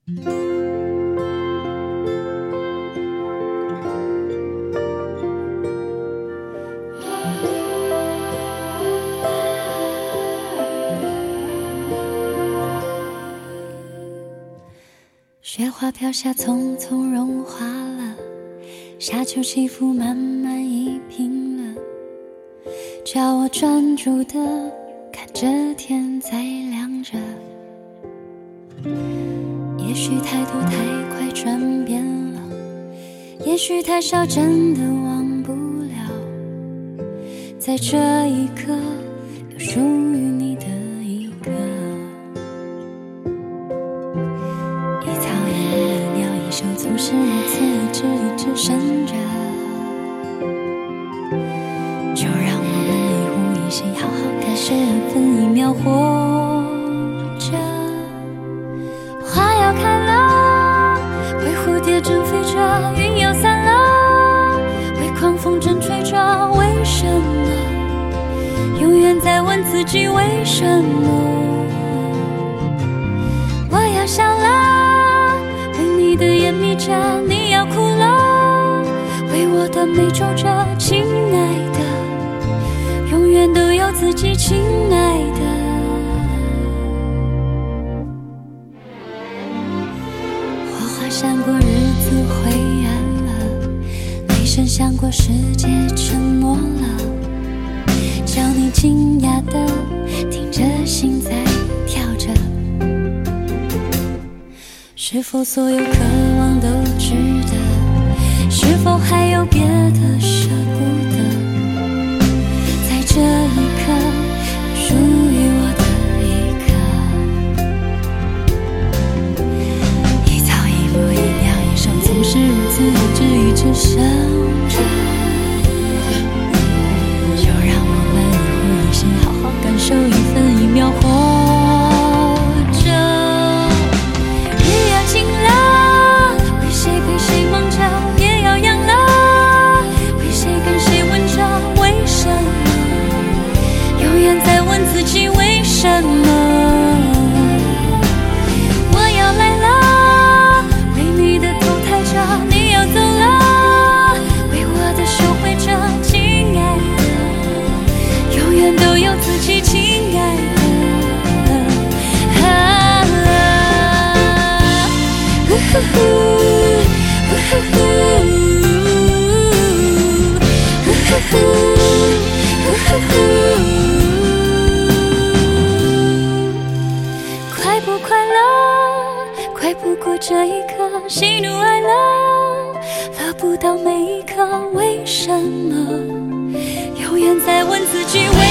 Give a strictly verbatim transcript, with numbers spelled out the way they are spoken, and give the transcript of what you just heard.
雪花飘下，匆匆融化了，沙丘起伏，慢慢移平了，叫我专注地看着天在亮着。也许态度太快转变了，也许太少真的忘不了，在这一刻有属于你的一刻。一草一鸟一手总是如此一直一直伸着，就让我们一呼一吸好好感受一分一秒活着。花要开了，为蝴蝶正飞着，云要散了，为狂风正吹着，为什么永远在问自己为什么。我要笑了，为你的眼眯着，你要哭了，为我的美皱着，亲爱的，永远都有自己，亲爱的。火花闪过，日子灰暗了，雷声响过，世界沉默了，叫你惊讶的听着心在跳着。是否所有渴望都值得？是否还有别的舍不得？在这一刻，属于我的一刻。一草一木一鸟一手，总是如此一直一直生着。就让我们一呼一吸，好好感受一分一秒活。自己为什么？我要来了，为你的头抬着，你要走了，为我的手挥着，亲爱的，永远都有自己，亲爱的。啊呜呼呼呜呼呼呜呼呼呜呼呼。快不过这一刻，喜怒哀乐得不到每一刻，为什么永远在问自己为